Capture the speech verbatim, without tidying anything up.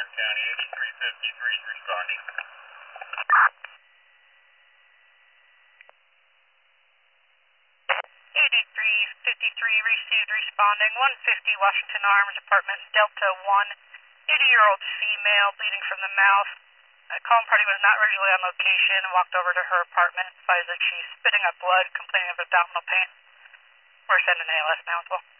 County, eighty-three fifty-three is responding. eighty-three fifty-three received responding, one fifty Washington Arms, apartment Delta one, eighty-year-old female, bleeding from the mouth. A calm party was not regularly on location and walked over to her apartment, advised that she's spitting up blood, complaining of abdominal pain. We're sending A L S now as well.